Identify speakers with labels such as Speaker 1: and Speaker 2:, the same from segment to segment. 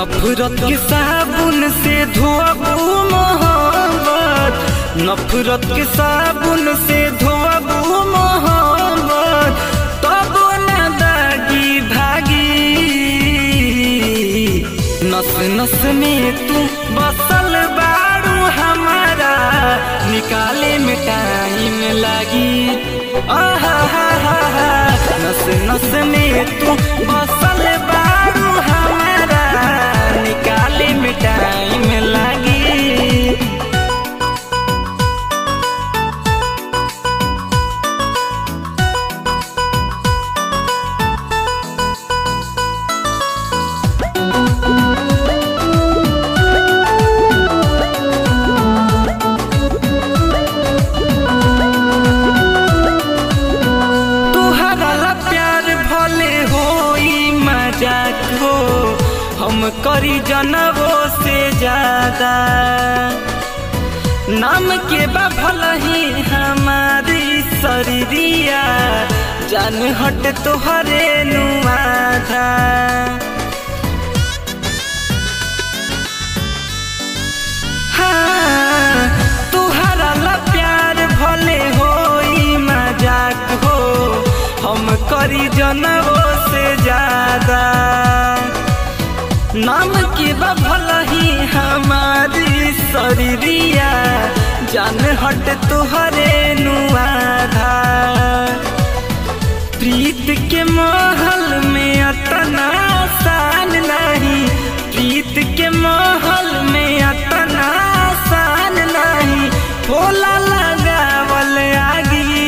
Speaker 1: नफरत के साबुन से धोबू मोहब्बत, नफरत के साबुन से धोबू मोहब्बत, तब न दागी भागी। नस नस में तू बसल बारू हमारा, निकाले में टाइम लागी। आहा हा हा हा, नस नस में तू बसल बारू हमारा, निकाले में टाइम लागी। हम करी जनवो से ज्यादा, नाम के भल ही हमारी शरीरिया, जान हट तोहरे नुआधा। हाँ तुहरा ला प्यार भले होई मजाक हो, हम करी जनवो से ज्यादा, नाम के भल ही हमारी शरीरिया, जान हट तोहरे नुआधा। प्रीत के महल में अतना आसान नहीं, प्रीत के महल में अतना आसान नहीं, होला लगावल आगी।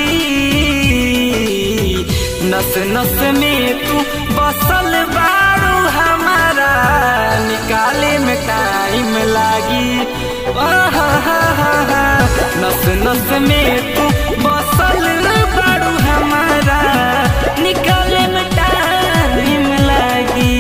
Speaker 1: नस नस में तू बसल बारू हमारा, निकाले में टाइम लागी। आहा हा हा हा, नस नस में तू बसल बारू हमारा, निकाले में टाइम लागी।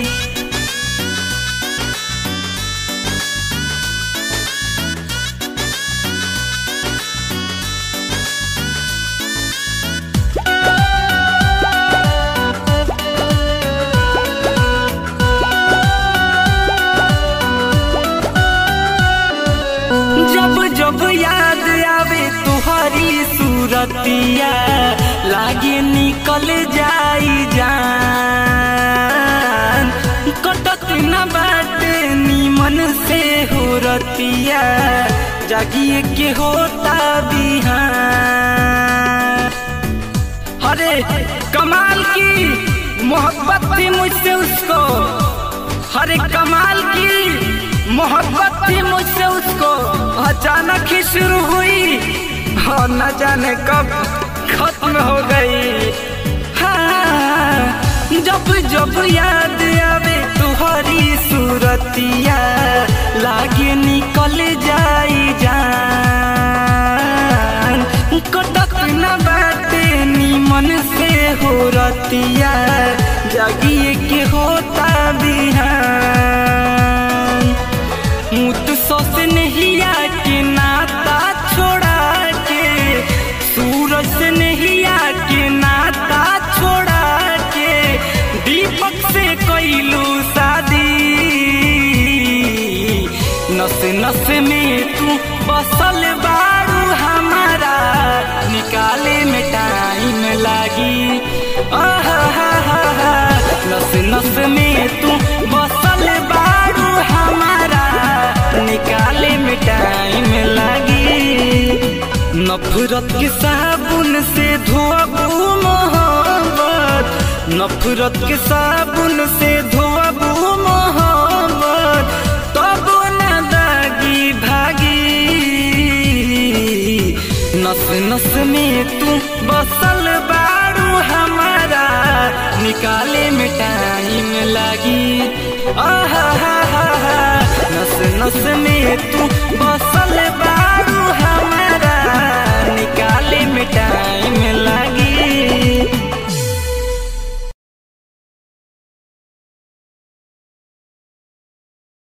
Speaker 1: जब जब याद आवे तुहरी सूरतिया, लागे निकल जाई जान, कटत न बाटे नीमन से हो रतिया, जागिए के होता बिहान। अरे कमाल की मोहब्बत थी मुझसे उसको, अरे कमाल की मोहब्बत थी मुझसे उसको, अचानक ही शुरू हुई और न जाने कब खत्म हो गई। हाँ जब जब याद आवे तुहरी सूरतिया, लागे निकल जाई जान, कटक न बाटे नीमन से हो रतिया, जागिए के होता बिहान। मुत सस नहिया के नाता छोड़ा के, सूरज से नहिया के नाता छोड़ा के, दीपक से कैलू शादी। नस नस में तू बसल बारू हमारा, निकाले में टाइम लागी। आहा हा हा हा, नस नस में तू बसल बारू हमारा, निकाले में टाइम लागी। नफरत के साबुन से धोबू मोहब्बत, नफरत के साबुन से धोबू मोहब्बत, तब न दागी भागी। नस नस में तू बसल बारू हमारा, निकाले में टाइम लागी। आहा हा हा हा, नस नस में तू बसल बारू हमारा, निकाले में टाइम लागी।